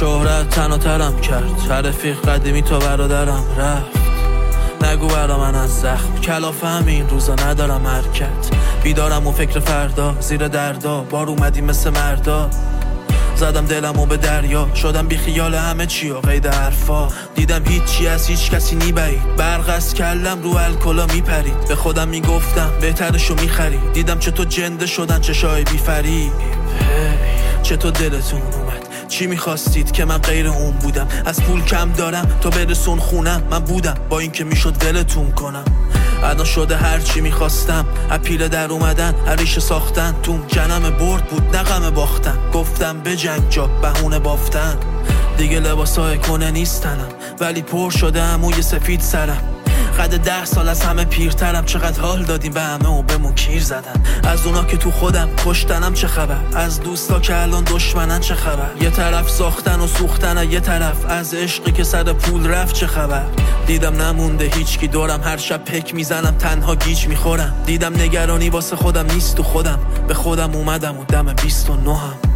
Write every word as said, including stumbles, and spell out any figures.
شهرت تنها ترم کرد، هر رفیق قدیمی تا برادرم رفت. نگو برا من از زخم کلافه همین روزا ندارم حرکت. بیدارم و فکر فردا زیر دردا، بار اومدی مثل مردا. زدم دلمو به دریا، شدم بی خیال همه چی و قید حرفا. دیدم هیچی از هیچ کسی نیبرید، برق از کلم رو الکلا میپرید. به خودم میگفتم بهترشو میخرید، دیدم چطور جنده شدن چشای بی فریب. چطور دلتون اومد؟ چی میخواستید که من غیر اون بودم؟ از پول کم دارم تو برسون خونم، من بودم با این که میشد ولتون کنم. الان شده هر چی میخواستم، اپیله در اومدن، هریشه ساختن. تو جنم برد بود نه غم باختن، گفتم به جنگ جا بهونه بافتن. دیگه لباسای کنه نیستنم، ولی پر شده عموی سفید سرم. قد ده سال از همه پیرترم، چقدر حال دادیم به همه و به مو کیر زدن. از اونا که تو خودم کشتنم چه خبر، از دوستا که الان دشمنن چه خبر. یه طرف ساختن و سوختن، یه طرف از عشقی که سر پول رفت چه خبر. دیدم نمونده هیچکی دورم، هر شب پک میزنم تنها گیج میخورم. دیدم نگرانی واسه خودم نیست تو خودم، به خودم اومدم و دم بیست و نهم.